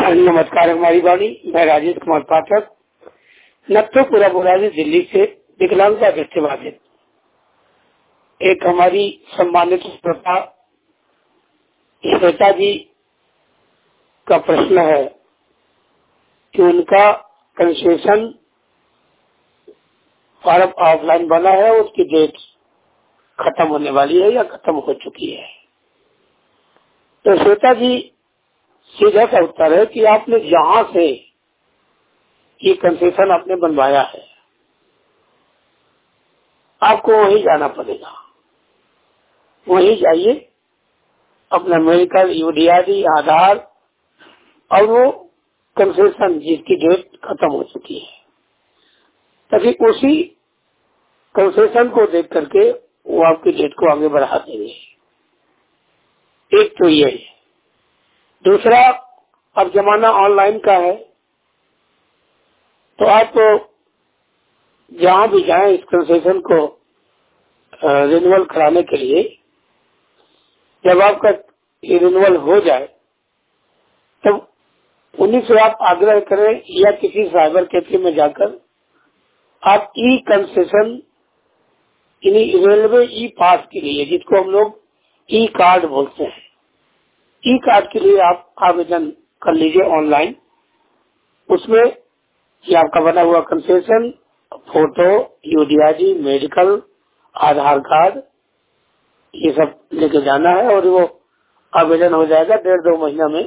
नमस्कार हमारी वाणी, मैं राजेश कुमार पाठक नत्थोपुरा बुराजी दिल्ली से विकलांगता दृष्टिबाधित। एक हमारी सम्मानित श्रोता जी का प्रश्न है कि उनका कंसेशन फॉर्म ऑफलाइन बना है, उसकी डेट खत्म होने वाली है या खत्म हो चुकी है। तो श्रोता जी सीधा सा उत्तर है कि आपने जहाँ से ये कंसेशन आपने बनवाया है आपको वहीं जाना पड़ेगा। वहीं जाइए, अपना मेडिकल, यूडीआईडी, आधार और वो कंसेशन जिसकी डेट खत्म हो चुकी है, ताकि उसी कंसेशन को देख करके वो आपकी डेट को आगे बढ़ा देंगे। एक तो ये है। दूसरा, अब जमाना ऑनलाइन का है, तो आप जहाँ भी जाएं इस कंसेशन को रिन्यूअल कराने के लिए, जब आपका रिन्यूअल हो जाए तब उन्हीं से आप आग्रह करें या किसी साइबर कैफे में जाकर आप ई कंसेशन रेलवे ई पास के लिए, जिसको हम लोग ई कार्ड बोलते हैं, ई कार्ड के लिए आप आवेदन कर लीजिए ऑनलाइन। उसमें ये आपका बना हुआ concession, photo, UDID, medical, Aadhaar card, ये सब लेके जाना है और वो आवेदन हो जाएगा। 1.5-2 महीना में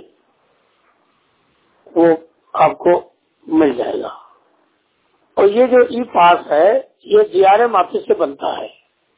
वो आपको मिल जाएगा। और ये जो ई पास है ये डीआरएम ऑफिस से बनता है।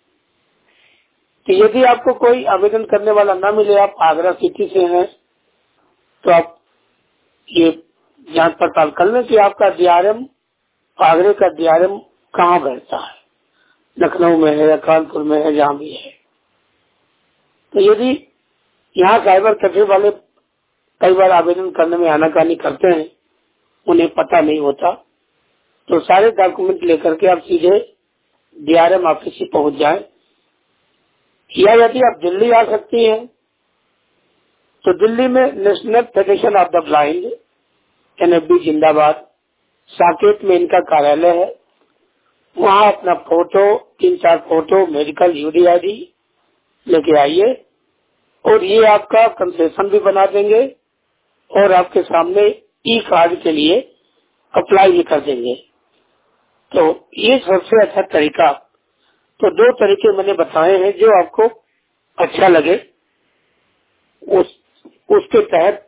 तो यदि आपको कोई आवेदन करने वाला ना मिले, आप आगरा सिटी से हैं, तो आप ये जांच पड़ताल कर लें कि आपका डीआरएम, आगरे का डीआरएम कहाँ बैठता है, लखनऊ में है या कानपुर में है, जहाँ भी है। तो यदि यहाँ साइबर कैफे वाले कई बार आवेदन करने में आनाकानी करते हैं, उन्हें पता नहीं होता, तो सारे डॉक्यूमेंट लेकर के आप सीधे डीआरएम ऑफिस से पहुंच जाएं। या यदि आप दिल्ली आ सकती हैं तो दिल्ली में national federation of the blind NFB जिंदाबाद साकेत में इनका कार्यालय है। वहाँ अपना फोटो, 3-4 फोटो, मेडिकल, यूडीआईडी लेके आइए और ये आपका कंसेशन भी बना देंगे और आपके सामने ई कार्ड के लिए अप्लाई भी कर देंगे। तो ये सबसे अच्छा तरीका। तो 2 तरीके मैंने बताए हैं, जो आपको अच्छा लगे उसके तहत